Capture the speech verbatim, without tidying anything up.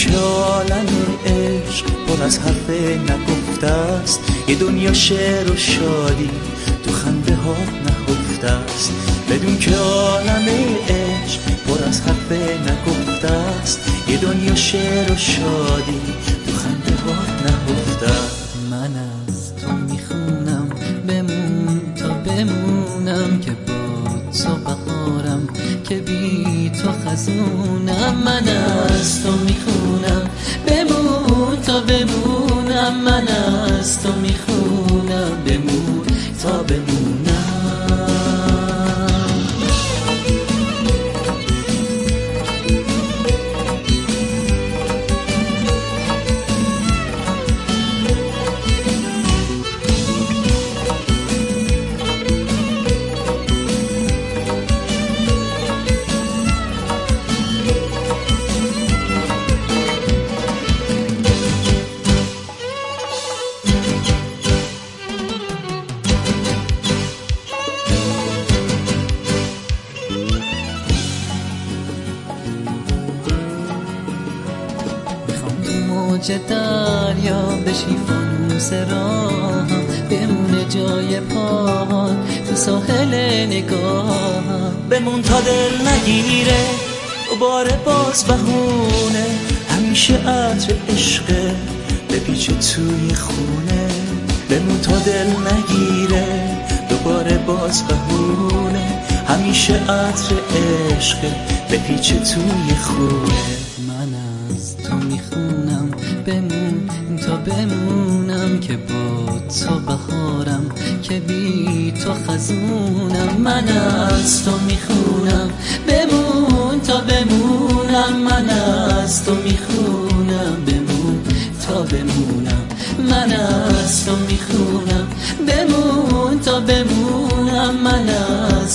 که عالم عشق پر از حرف نگفته است، یه دنیا شعر و شادی تو خنده ها نهفته است. بدون که عالم عشق پر از حرف نگفته است، یه دنیا شعر و شادی تو خنده ها نهفته است. من از تو میخونم بمون تا بمونم، که با تو بهارم که بی تو خزونم. من از تو میخونم بمون تا بمونم، من از تو میخونم بمون تا بمونم. موج دریا بشی فانوس راهم، بمونه جای پاهات تو ساحل نگاهم. بمون تا دل نگیره دوباره باز بهونه، همیشه عطر عشقه بپیچه توی خونه. بمون تا دل نگیره دوباره باز بهونه، همیشه عطر عشقه بپیچه توی خونه. من از تو میخونم بمون تا بمونم، که با تو بهارم که بی تو خزونم. من از تو میخونم بمون تا بمونم، من از تو میخونم بمون تا بمونم. من از تو میخونم بمون تا بمونم، من از